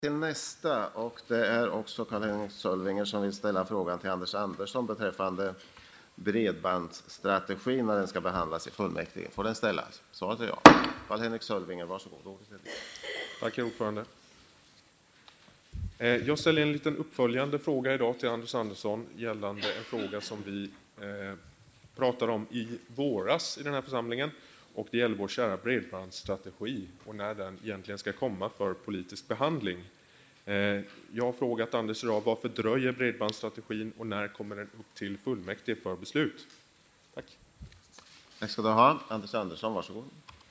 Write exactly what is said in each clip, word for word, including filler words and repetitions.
Till nästa, och det är också Karl-Henrik Sölvinger som vill ställa frågan till Anders Andersson beträffande bredbandsstrategin när den ska behandlas i fullmäktige. Får den ställas? Svaret är ja. Karl-Henrik Sölvinger, varsågod. Tack, herr ordförande. Jag ställer en liten uppföljande fråga idag till Anders Andersson gällande en fråga som vi eh, pratade om i våras i den här församlingen. Och det gäller vår kära bredbandsstrategi och när den egentligen ska komma för politisk behandling. Eh, jag har frågat Anders idag, varför dröjer bredbandsstrategin och när kommer den upp till fullmäktige för beslut? Tack. Tack ska du ha. Anders Andersson, varsågod.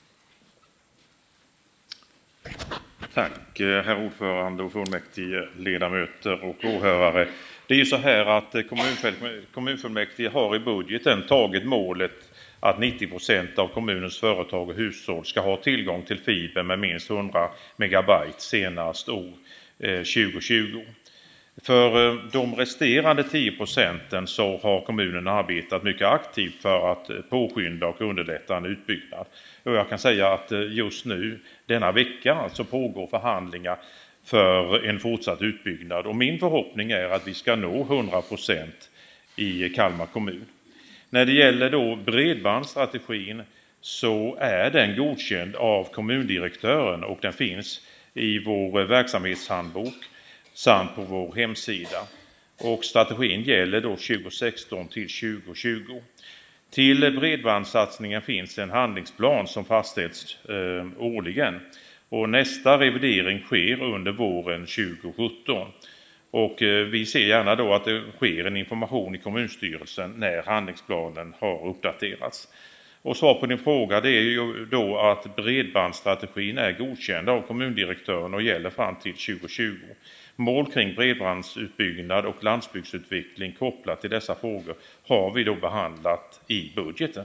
Tack, herr ordförande och fullmäktige, ledamöter och åhörare. Det är ju så här att kommunfullmäktige har i budgeten tagit målet att nittio procent av kommunens företag och hushåll ska ha tillgång till fiber med minst hundra megabyte senast år tjugo tjugo. För de resterande tio procenten så har kommunen arbetat mycket aktivt för att påskynda och underlätta en utbyggnad. Och jag kan säga att just nu, denna vecka, alltså pågår förhandlingar för en fortsatt utbyggnad. Och min förhoppning är att vi ska nå hundra procent i Kalmar kommun. När det gäller då bredbandsstrategin så är den godkänd av kommundirektören och den finns i vår verksamhetshandbok samt på vår hemsida. Och strategin gäller då tjugo sexton till tjugo tjugo. Till bredbandssatsningen finns en handlingsplan som fastställs eh, årligen. Och nästa revidering sker under våren tjugo sjutton. Och eh, vi ser gärna då att det sker en information i kommunstyrelsen när handlingsplanen har uppdaterats. Och svar på din fråga, det är ju då att bredbandsstrategin är godkänd av kommundirektören och gäller fram till tjugo tjugo. Mål kring bredbandsutbyggnad och landsbygdsutveckling kopplat till dessa frågor har vi då behandlat i budgeten.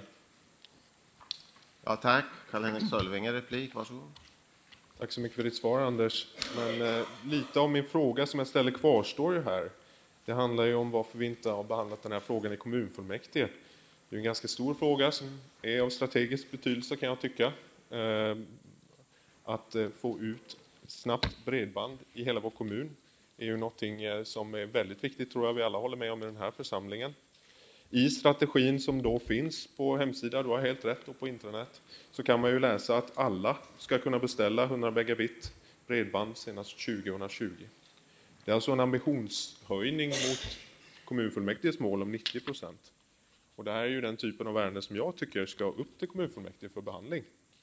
Ja, tack. Karl-Henrik Sölvinger, replik, varsågod. Tack så mycket för ditt svar, Anders. Men eh, lite av min fråga som jag ställer kvarstår ju här. Det handlar ju om varför vi inte har behandlat den här frågan i kommunfullmäktige. Det är en ganska stor fråga som är av strategisk betydelse, kan jag tycka. Eh, att eh, få ut snabbt bredband i hela vår kommun är ju någonting eh, som är väldigt viktigt, tror jag vi alla håller med om i den här församlingen. I strategin som då finns på hemsidan, du har helt rätt, och på internet, så kan man ju läsa att alla ska kunna beställa hundra megabit bredband senast tjugo tjugo. Det är alltså en ambitionshöjning mot kommunfullmäktiges mål om nittio procent. Och det här är ju den typen av ärenden som jag tycker ska upp till kommunfullmäktige för behandling.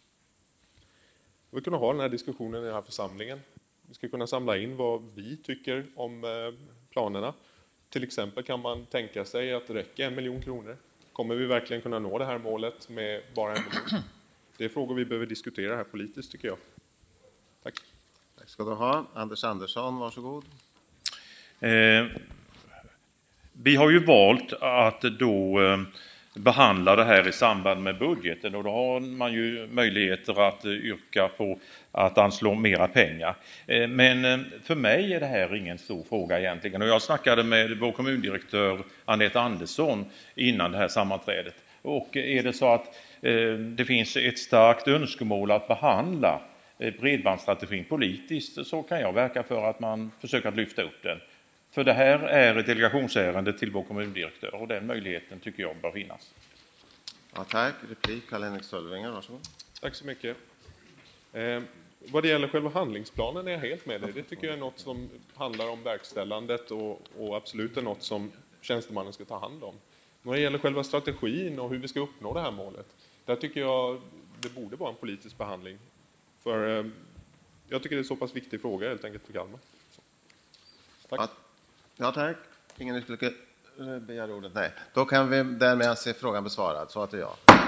Vi ska kunna ha den här diskussionen i den här församlingen. Vi ska kunna samla in vad vi tycker om planerna. Till exempel kan man tänka sig att det räcker en miljon kronor. Kommer vi verkligen kunna nå det här målet med bara en miljon? Det är frågor vi behöver diskutera här politiskt, tycker jag. Tack. Tack ska du ha. Anders Andersson, varsågod. Eh, vi har ju valt att då eh, behandla det här i samband med budgeten, och då har man ju möjligheter att yrka på att anslå mera pengar. Men för mig är det här ingen stor fråga egentligen. Och jag snackade med vår kommundirektör Anette Andersson innan det här sammanträdet. Och är det så att det finns ett starkt önskemål att behandla bredbandsstrategin politiskt, så kan jag verka för att man försöker att lyfta upp den. För det här är ett delegationsärende till vår kommundirektör, och den möjligheten tycker jag bör finnas. Ja, tack. Replik, Karl-Henrik Sölvinger, varsågod. Tack så mycket. Eh, vad det gäller själva handlingsplanen är jag helt med dig. Det tycker jag är något som handlar om verkställandet och, och absolut är något som tjänstemannen ska ta hand om. Vad det gäller själva strategin och hur vi ska uppnå det här målet, där tycker jag det borde vara en politisk behandling. För eh, jag tycker det är så pass viktig fråga helt enkelt för Kalmar. Så. Tack. Ja, ja, tack. Ingen ytterligare begär ordet. Nej. Då kan vi därmed se frågan besvarad. Så att det är ja.